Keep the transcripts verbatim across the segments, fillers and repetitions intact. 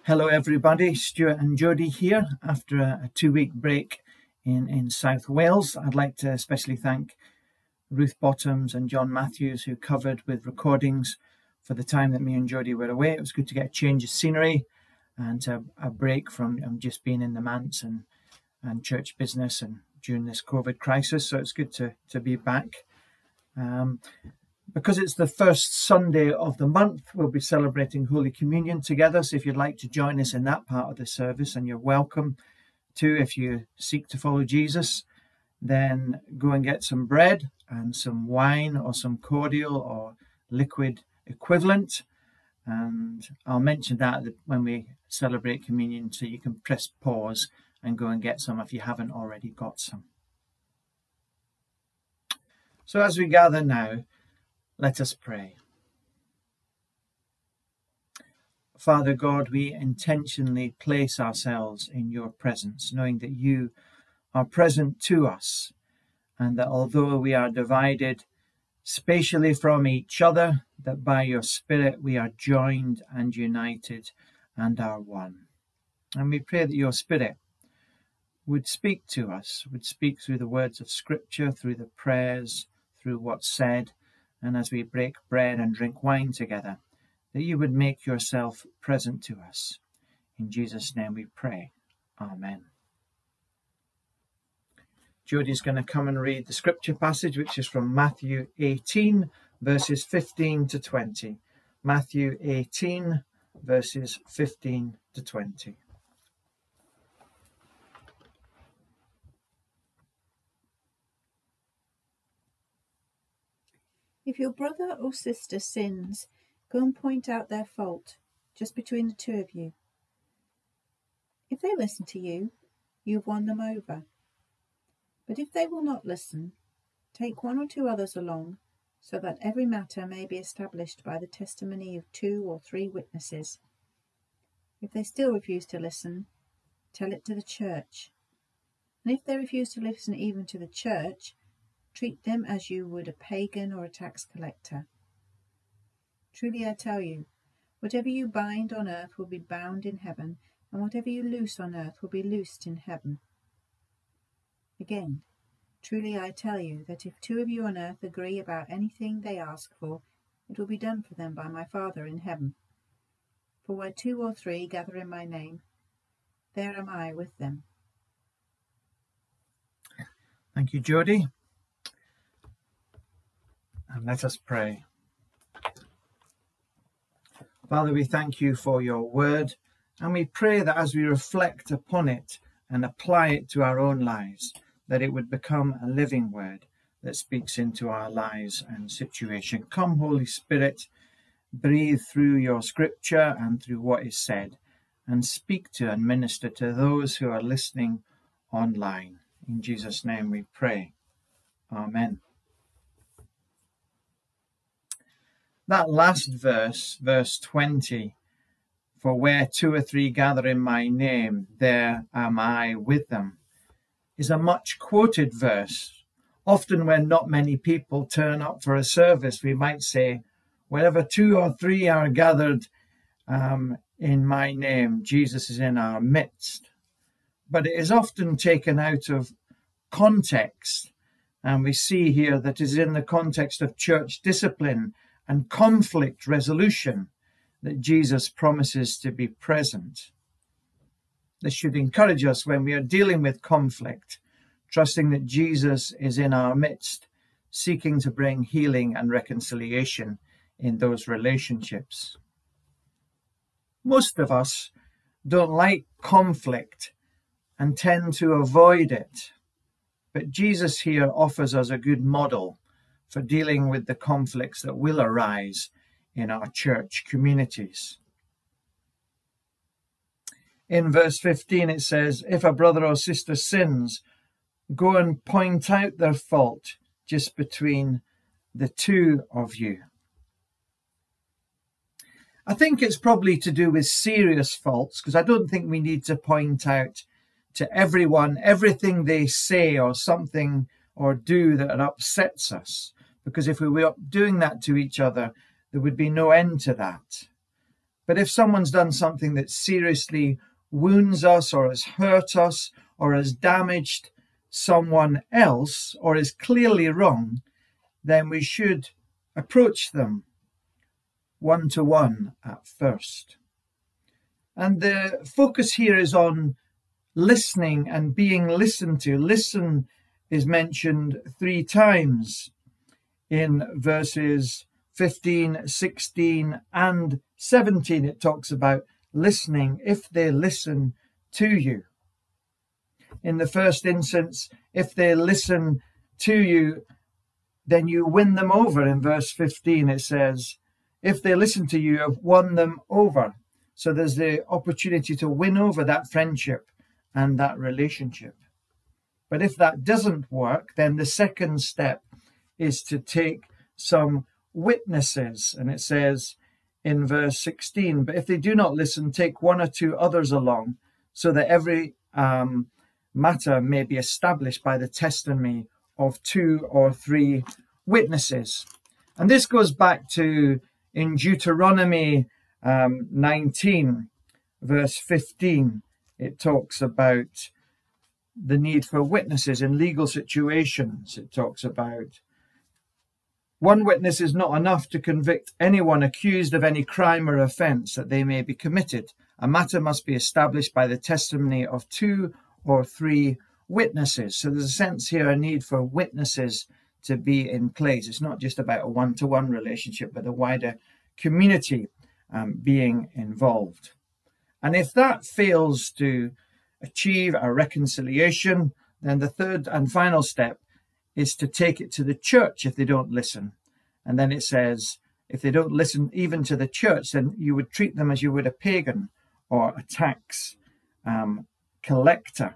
Hello everybody, Stuart and Jodie here after a, a two-week break in, in South Wales. I'd like to especially thank Ruth Bottoms and John Matthews, who covered with recordings for the time that me and Jodie were away. It was good to get a change of scenery and a, a break from um, just being in the manse and, and church business and during this COVID crisis, so it's good to, to be back. Um, Because it's the first Sunday of the month, we'll be celebrating Holy Communion together. So if you'd like to join us in that part of the service, and you're welcome to if you seek to follow Jesus, then go and get some bread and some wine or some cordial or liquid equivalent. And I'll mention that when we celebrate communion, so you can press pause and go and get some if you haven't already got some. So as we gather now, let us pray. Father God, we intentionally place ourselves in your presence, knowing that you are present to us, and that although we are divided spatially from each other, that by your Spirit we are joined and united and are one. And we pray that your Spirit would speak to us, would speak through the words of Scripture, through the prayers, through what's said, and as we break bread and drink wine together, that you would make yourself present to us. In Jesus' name we pray. Amen. Jodie's going to come and read the scripture passage, which is from Matthew eighteen, verses fifteen to twenty. Matthew eighteen, verses fifteen to twenty. If your brother or sister sins, go and point out their fault, just between the two of you. If they listen to you, you have won them over. But if they will not listen, take one or two others along, so that every matter may be established by the testimony of two or three witnesses. If they still refuse to listen, tell it to the church. And if they refuse to listen even to the church, treat them as you would a pagan or a tax collector. Truly I tell you, whatever you bind on earth will be bound in heaven, and whatever you loose on earth will be loosed in heaven. Again, truly I tell you that if two of you on earth agree about anything they ask for, it will be done for them by my Father in heaven. For where two or three gather in my name, there am I with them. Thank you, Jodie. And let us pray. Father, we thank you for your word, and we pray that as we reflect upon it and apply it to our own lives, that it would become a living word that speaks into our lives and situation. Come, Holy Spirit, breathe through your scripture and through what is said, and speak to and minister to those who are listening online. In Jesus' name we pray. Amen. That last verse, verse twenty, for where two or three gather in my name, there am I with them, is a much quoted verse. Often when not many people turn up for a service, we might say, wherever two or three are gathered um, in my name, Jesus is in our midst. But it is often taken out of context, and we see here that it is in the context of church discipline and conflict resolution that Jesus promises to be present. This should encourage us when we are dealing with conflict, trusting that Jesus is in our midst, seeking to bring healing and reconciliation in those relationships. Most of us don't like conflict and tend to avoid it, but Jesus here offers us a good model for dealing with the conflicts that will arise in our church communities. In verse fifteen it says, if a brother or sister sins, go and point out their fault just between the two of you. I think it's probably to do with serious faults, because I don't think we need to point out to everyone everything they say or something or do that upsets us, because if we were doing that to each other, there would be no end to that. But if someone's done something that seriously wounds us or has hurt us or has damaged someone else or is clearly wrong, then we should approach them one-to-one at first. And the focus here is on listening and being listened to. Listen is mentioned three times in verses fifteen, sixteen, and seventeen. It talks about listening if they listen to you. In the first instance, if they listen to you, then you win them over. In verse fifteen, it says, if they listen to you, you've won them over. So there's the opportunity to win over that friendship and that relationship. But if that doesn't work, then the second step is to take some witnesses. And it says in verse sixteen, but if they do not listen, take one or two others along, so that every um, matter may be established by the testimony of two or three witnesses. And this goes back to in Deuteronomy um, nineteen, verse fifteen. It talks about the need for witnesses in legal situations. It talks about one witness is not enough to convict anyone accused of any crime or offence that they may be committed. A matter must be established by the testimony of two or three witnesses. So there's a sense here, a need for witnesses to be in place. It's not just about a one-to-one relationship, but a wider community um, being involved. And if that fails to achieve a reconciliation, then the third and final step is to take it to the church if they don't listen. And then it says, if they don't listen even to the church, then you would treat them as you would a pagan or a tax um, collector.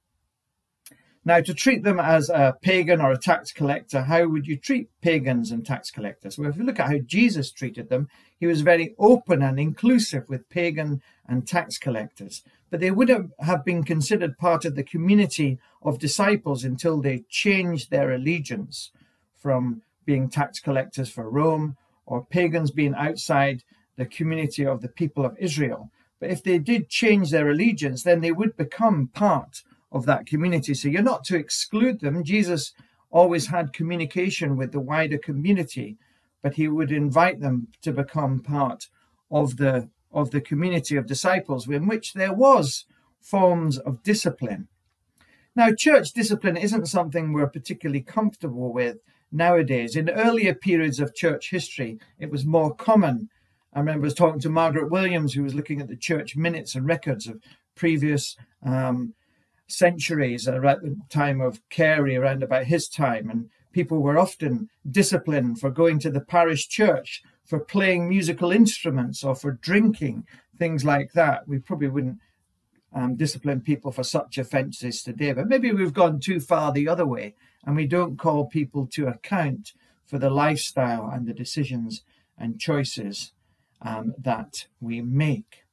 Now, to treat them as a pagan or a tax collector, how would you treat pagans and tax collectors? Well, if you look at how Jesus treated them, he was very open and inclusive with pagan and tax collectors. But they would have been considered part of the community of disciples until they changed their allegiance from being tax collectors for Rome or pagans being outside the community of the people of Israel. But if they did change their allegiance, then they would become part of that community. So you're not to exclude them. Jesus always had communication with the wider community, but he would invite them to become part of the of the community of disciples in which there was forms of discipline. Now, church discipline isn't something we're particularly comfortable with nowadays. In earlier periods of church history, it was more common. I remember I was talking to Margaret Williams, who was looking at the church minutes and records of previous um, centuries, around the time of Carey, around about his time, and people were often disciplined for going to the parish church, for playing musical instruments, or for drinking, things like that. We probably wouldn't um, discipline people for such offences today, but maybe we've gone too far the other way, and we don't call people to account for the lifestyle and the decisions and choices um, that we make.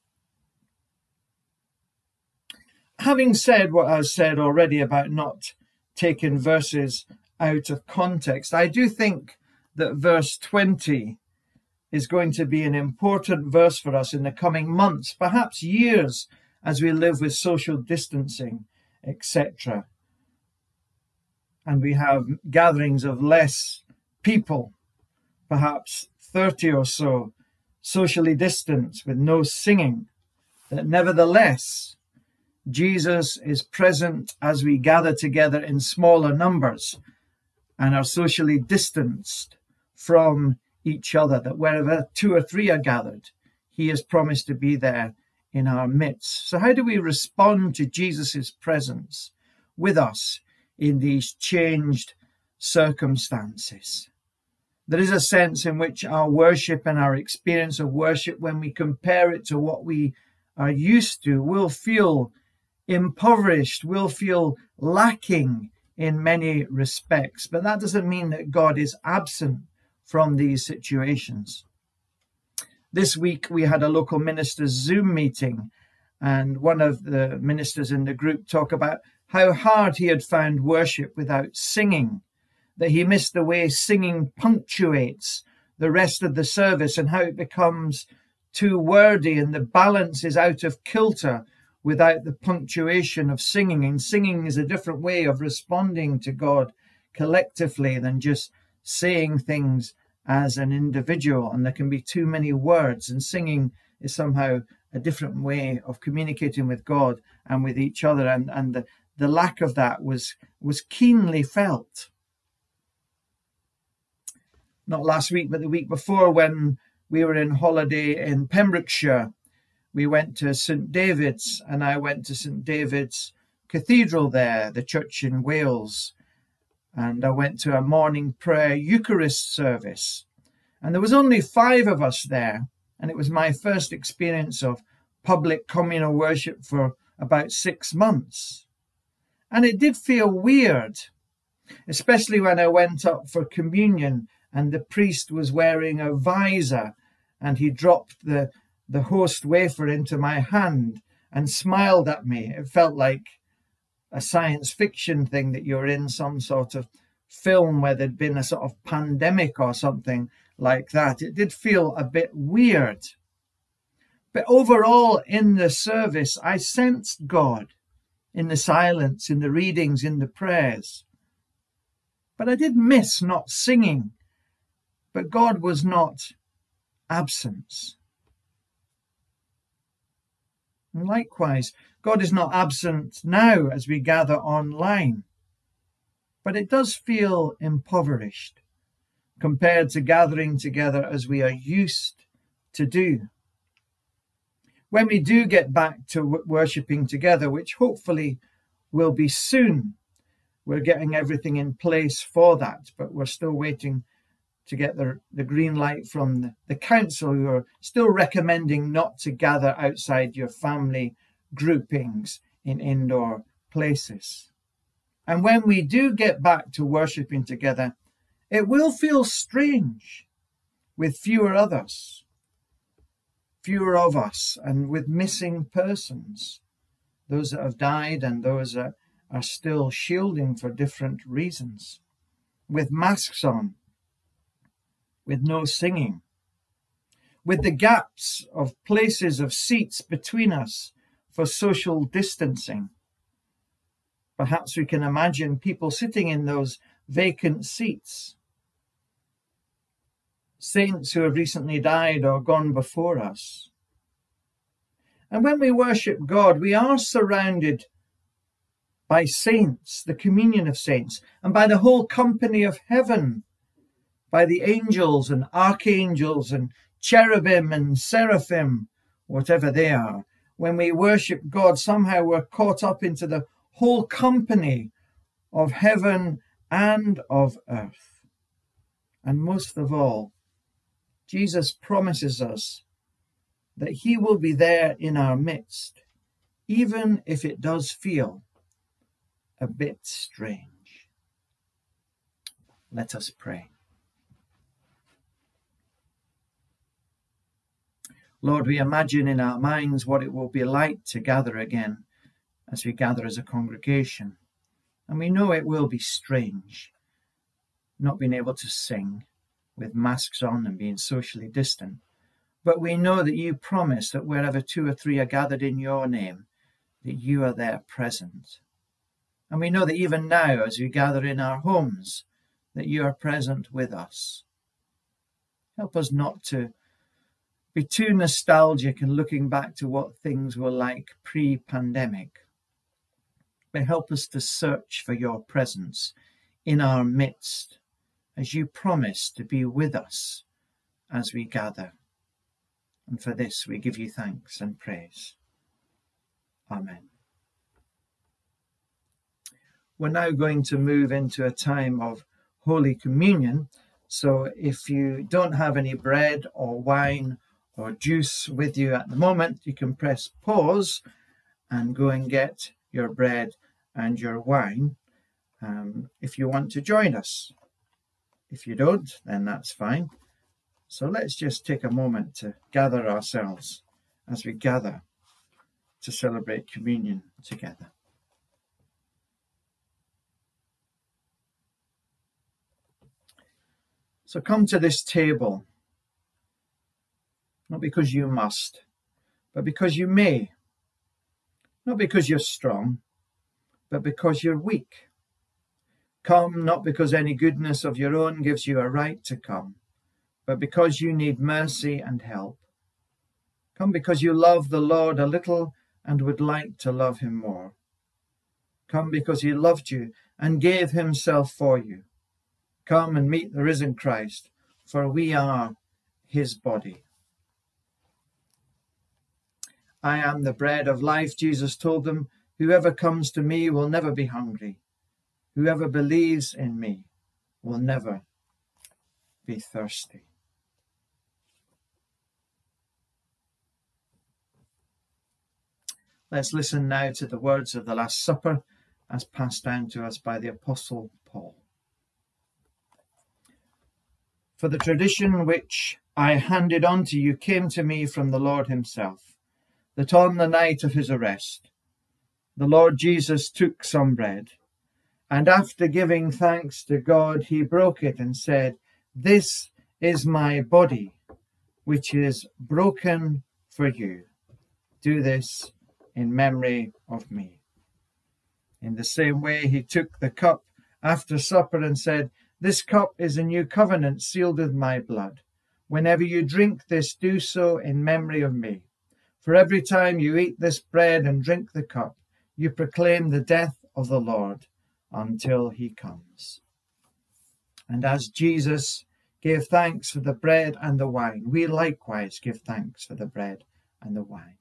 Having said what I've said already about not taking verses out of context, I do think that verse twenty is going to be an important verse for us in the coming months, perhaps years, as we live with social distancing, et cetera. And we have gatherings of less people, perhaps thirty or so, socially distanced with no singing. That nevertheless, Jesus is present as we gather together in smaller numbers and are socially distanced from each other, that wherever two or three are gathered, he has promised to be there in our midst. So how do we respond to Jesus's presence with us in these changed circumstances? There is a sense in which our worship and our experience of worship, when we compare it to what we are used to, will feel impoverished, will feel lacking in many respects. But that doesn't mean that God is absent from these situations. This week we had a local ministers' Zoom meeting, and one of the ministers in the group talked about how hard he had found worship without singing, that he missed the way singing punctuates the rest of the service and how it becomes too wordy and the balance is out of kilter without the punctuation of singing. And singing is a different way of responding to God collectively than just saying things as an individual. And there can be too many words, and singing is somehow a different way of communicating with God and with each other. And, and the, the lack of that was, was keenly felt. Not last week, but the week before, when we were in holiday in Pembrokeshire, we went to Saint David's, and I went to Saint David's Cathedral there, the church in Wales. And I went to a morning prayer Eucharist service. And there was only five of us there. And it was my first experience of public communal worship for about six months. And it did feel weird, especially when I went up for communion and the priest was wearing a visor and he dropped the, the host wafer into my hand and smiled at me. It felt like a science fiction thing, that you're in some sort of film where there'd been a sort of pandemic or something like that. It did feel a bit weird. But overall in the service, I sensed God in the silence, in the readings, in the prayers. But I did miss not singing. But God was not absent. And likewise, God is not absent now as we gather online. But it does feel impoverished compared to gathering together as we are used to do. When we do get back to worshipping together, which hopefully will be soon, we're getting everything in place for that, but we're still waiting to get the, the green light from the, the council, who are still recommending not to gather outside your family groupings in indoor places. And when we do get back to worshipping together, it will feel strange with fewer others, fewer of us, and with missing persons, those that have died and those that are still shielding for different reasons, with masks on, with no singing, with the gaps of places of seats between us for social distancing. Perhaps we can imagine people sitting in those vacant seats, saints who have recently died or gone before us. And when we worship God, we are surrounded by saints, the communion of saints, and by the whole company of heaven, by the angels and archangels and cherubim and seraphim, whatever they are. When we worship God, somehow we're caught up into the whole company of heaven and of earth. And most of all, Jesus promises us that he will be there in our midst, even if it does feel a bit strange. Let us pray. Lord, we imagine in our minds what it will be like to gather again as we gather as a congregation. And we know it will be strange, not being able to sing with masks on and being socially distant. But we know that you promise that wherever two or three are gathered in your name, that you are there present. And we know that even now, as we gather in our homes, that you are present with us. Help us not to be too nostalgic and looking back to what things were like pre-pandemic, but help us to search for your presence in our midst, as you promise to be with us as we gather. And for this we give you thanks and praise. Amen. We're now going to move into a time of Holy Communion. So if you don't have any bread or wine or juice with you at the moment, you can press pause and go and get your bread and your wine um, if you want to join us. If you don't, then that's fine. So let's just take a moment to gather ourselves as we gather to celebrate communion together. So come to this table. not because you must, but because you may. Not because you're strong, but because you're weak. Come not because any goodness of your own gives you a right to come, but because you need mercy and help. Come because you love the Lord a little and would like to love him more. Come because he loved you and gave himself for you. Come and meet the risen Christ, for we are his body. I am the bread of life, Jesus told them. Whoever comes to me will never be hungry. Whoever believes in me will never be thirsty. Let's listen now to the words of the Last Supper as passed down to us by the Apostle Paul. For the tradition which I handed on to you came to me from the Lord himself, that on the night of his arrest, the Lord Jesus took some bread, and after giving thanks to God, he broke it and said, "This is my body, which is broken for you. Do this in memory of me." In the same way, he took the cup after supper and said, "This cup is a new covenant sealed with my blood. Whenever you drink this, do so in memory of me. For every time you eat this bread and drink the cup, you proclaim the death of the Lord until he comes." And as Jesus gave thanks for the bread and the wine, we likewise give thanks for the bread and the wine.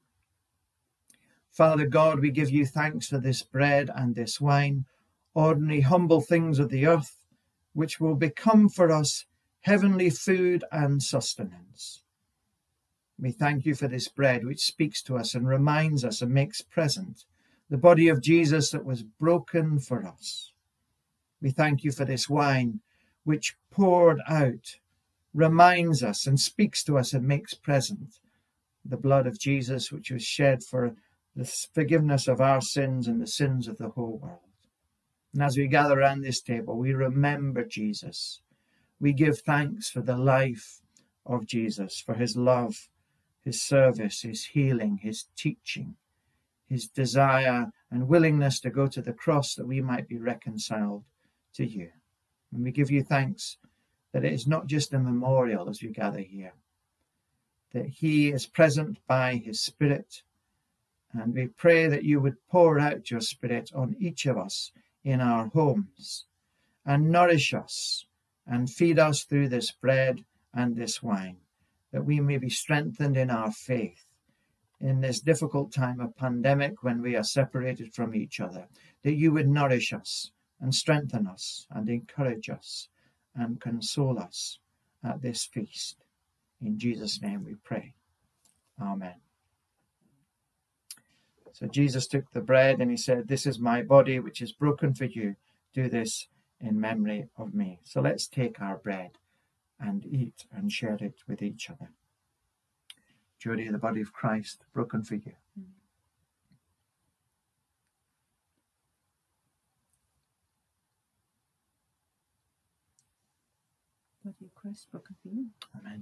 Father God, we give you thanks for this bread and this wine, ordinary humble things of the earth, which will become for us heavenly food and sustenance. We thank you for this bread which speaks to us and reminds us and makes present the body of Jesus that was broken for us. We thank you for this wine which poured out reminds us and speaks to us and makes present the blood of Jesus which was shed for the forgiveness of our sins and the sins of the whole world. And as we gather around this table, we remember Jesus. We give thanks for the life of Jesus, for his love, his service, his healing, his teaching, his desire and willingness to go to the cross that we might be reconciled to you. And we give you thanks that it is not just a memorial as we gather here, that he is present by his Spirit. And we pray that you would pour out your Spirit on each of us in our homes and nourish us and feed us through this bread and this wine, that we may be strengthened in our faith in this difficult time of pandemic when we are separated from each other, that you would nourish us and strengthen us and encourage us and console us at this feast. In Jesus' name we pray. Amen. So Jesus took the bread and he said, "This is my body which is broken for you. Do this in memory of me." So let's take our bread and eat and share it with each other. Jody, the body of Christ broken for you. Body of Christ broken for you. Amen.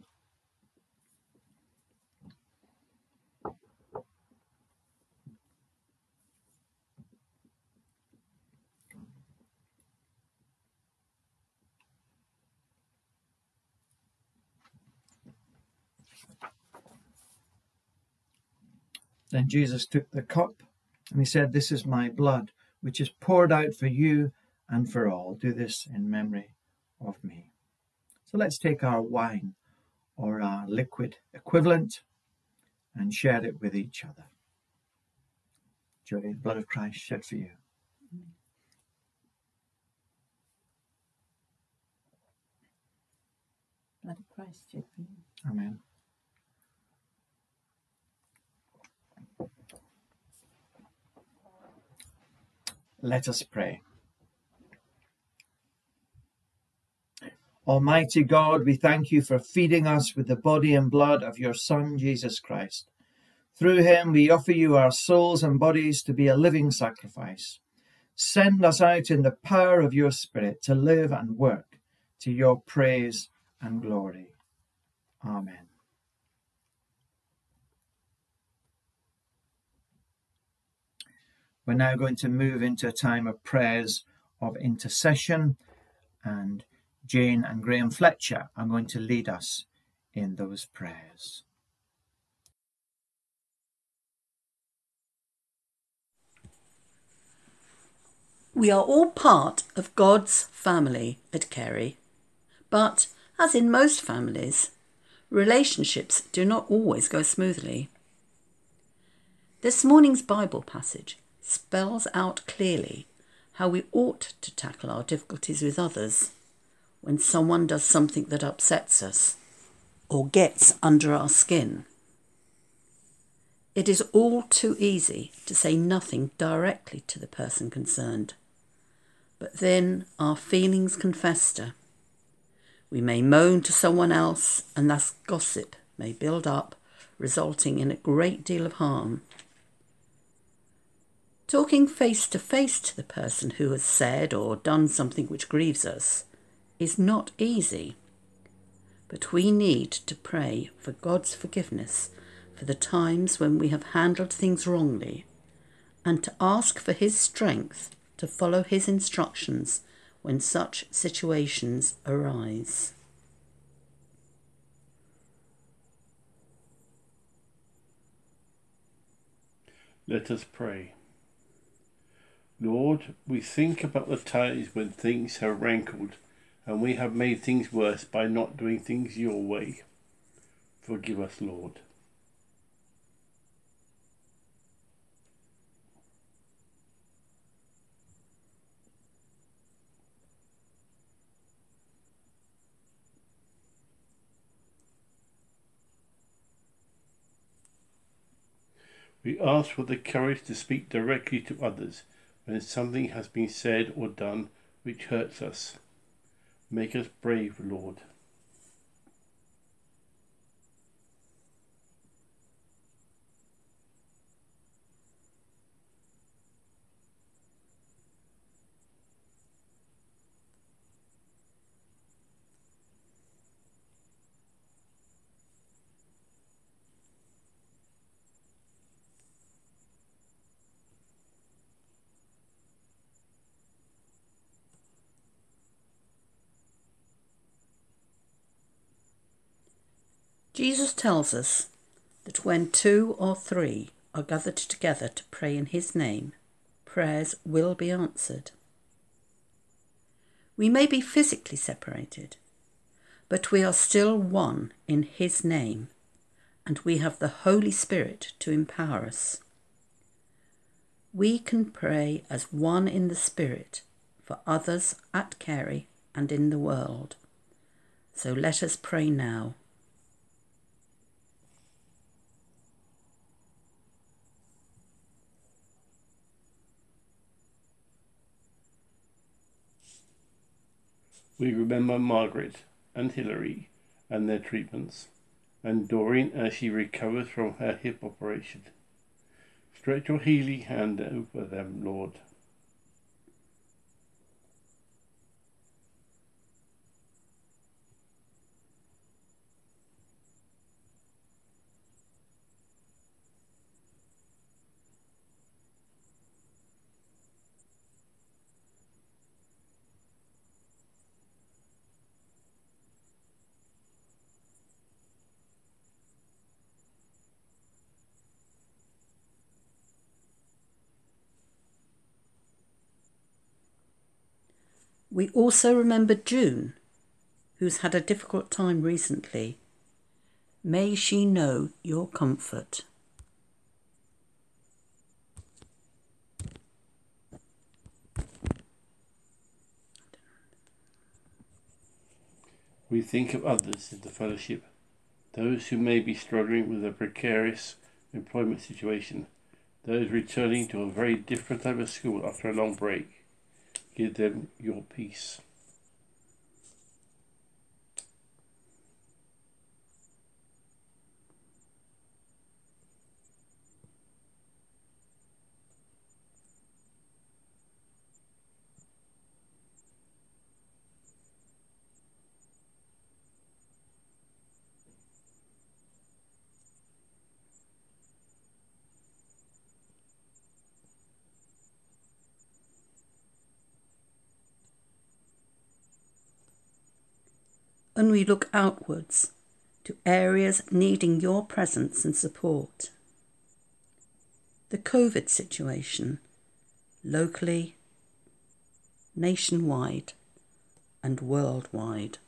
Then Jesus took the cup and he said, "This is my blood, which is poured out for you and for all. Do this in memory of me." So let's take our wine or our liquid equivalent and share it with each other. Jody, the blood of Christ shed for you. Blood of Christ shed for you. Amen. Let us pray. Almighty God, we thank you for feeding us with the body and blood of your Son, Jesus Christ. Through him we offer you our souls and bodies to be a living sacrifice. Send us out in the power of your Spirit to live and work to your praise and glory. Amen. We're now going to move into a time of prayers of intercession, and Jane and Graham Fletcher are going to lead us in those prayers. We are all part of God's family at Carey, but as in most families, relationships do not always go smoothly. This morning's Bible passage spells out clearly how we ought to tackle our difficulties with others when someone does something that upsets us or gets under our skin. It is all too easy to say nothing directly to the person concerned, but then our feelings can fester. We may moan to someone else, and thus gossip may build up, resulting in a great deal of harm. Talking face to face to the person who has said or done something which grieves us is not easy, but we need to pray for God's forgiveness for the times when we have handled things wrongly, and to ask for His strength to follow His instructions when such situations arise. Let us pray. Lord, we think about the times when things have rankled and we have made things worse by not doing things your way. Forgive us, Lord. We ask for the courage to speak directly to others when something has been said or done which hurts us. Make us brave, Lord. Jesus tells us that when two or three are gathered together to pray in His name, prayers will be answered. We may be physically separated, but we are still one in His name, and we have the Holy Spirit to empower us. We can pray as one in the Spirit for others at Carey and in the world. So let us pray now. We remember Margaret and Hilary and their treatments, and Doreen as she recovers from her hip operation. Stretch your healing hand over them, Lord. We also remember June, who's had a difficult time recently. May she know your comfort. We think of others in the fellowship, those who may be struggling with a precarious employment situation, those returning to a very different type of school after a long break. Give them your peace. and we look outwards to areas needing your presence and support. The COVID situation, locally, nationwide, and worldwide.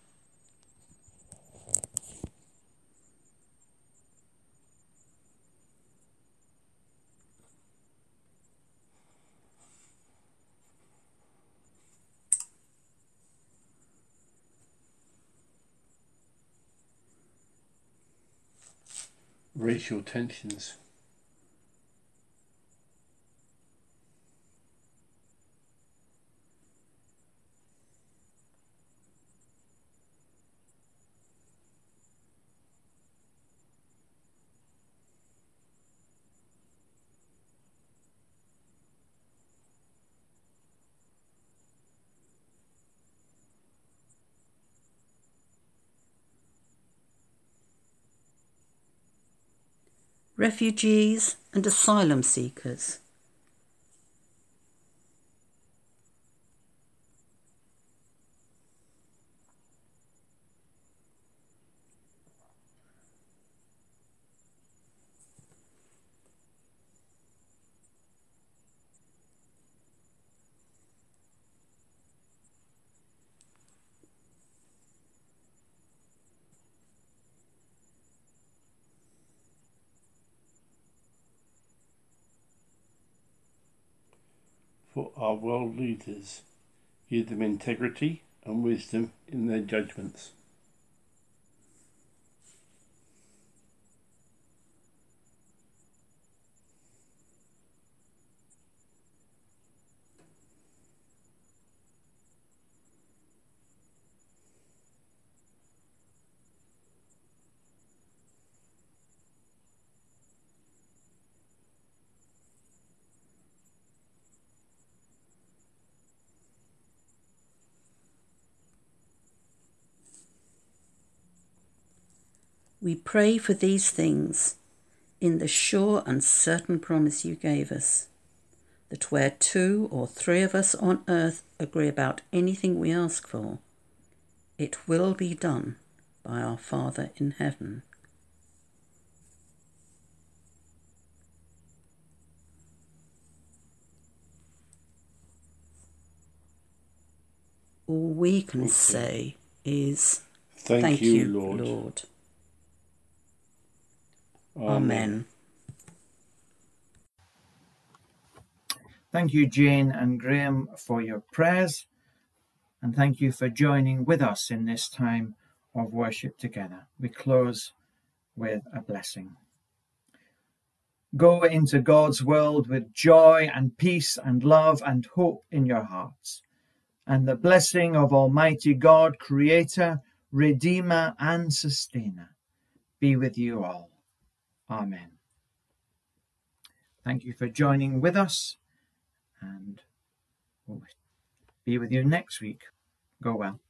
Racial tensions. Refugees and asylum seekers. For our world leaders, give them integrity and wisdom in their judgments. We pray for these things in the sure and certain promise you gave us, that where two or three of us on earth agree about anything we ask for, it will be done by our Father in heaven. All we can Okay. say is, Thank, thank you, you, Lord. Lord. Amen. Amen. Thank you, Jane and Graham, for your prayers, and thank you for joining with us in this time of worship together. We close with a blessing. Go into God's world with joy and peace and love and hope in your hearts. And the blessing of Almighty God, Creator, Redeemer, and Sustainer, be with you all. Amen. Thank you for joining with us, and we'll be with you next week. Go well.